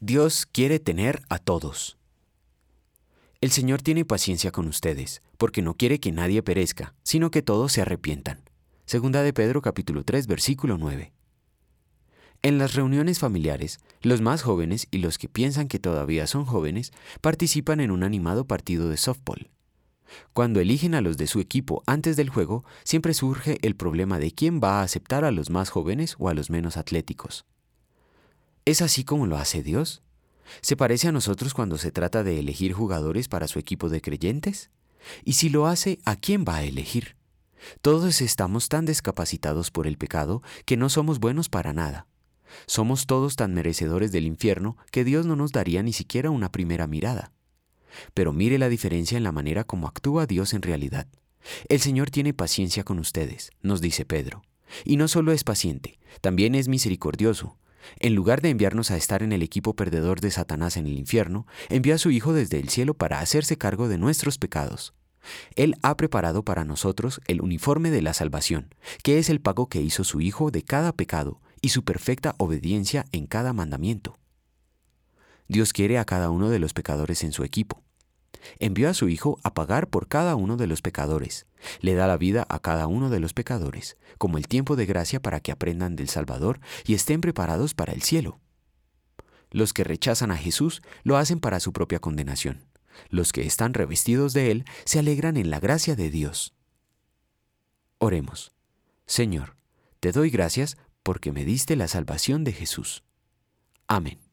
Dios quiere tener a todos. El Señor tiene paciencia con ustedes, porque no quiere que nadie perezca, sino que todos se arrepientan. Segunda de Pedro capítulo 3, versículo 9. En las reuniones familiares, los más jóvenes y los que piensan que todavía son jóvenes participan en un animado partido de softball. Cuando eligen a los de su equipo antes del juego, siempre surge el problema de quién va a aceptar a los más jóvenes o a los menos atléticos. ¿Es así como lo hace Dios? ¿Se parece a nosotros cuando se trata de elegir jugadores para su equipo de creyentes? Y si lo hace, ¿a quién va a elegir? Todos estamos tan descapacitados por el pecado que no somos buenos para nada. Somos todos tan merecedores del infierno que Dios no nos daría ni siquiera una primera mirada. Pero mire la diferencia en la manera como actúa Dios en realidad. El Señor tiene paciencia con ustedes, nos dice Pedro. Y no solo es paciente, también es misericordioso. En lugar de enviarnos a estar en el equipo perdedor de Satanás en el infierno, envió a su Hijo desde el cielo para hacerse cargo de nuestros pecados. Él ha preparado para nosotros el uniforme de la salvación, que es el pago que hizo su Hijo de cada pecado y su perfecta obediencia en cada mandamiento. Dios quiere a cada uno de los pecadores en su equipo. Envió a su Hijo a pagar por cada uno de los pecadores. Le da la vida a cada uno de los pecadores, como el tiempo de gracia para que aprendan del Salvador y estén preparados para el cielo. Los que rechazan a Jesús lo hacen para su propia condenación. Los que están revestidos de Él se alegran en la gracia de Dios. Oremos. Señor, te doy gracias porque me diste la salvación de Jesús. Amén.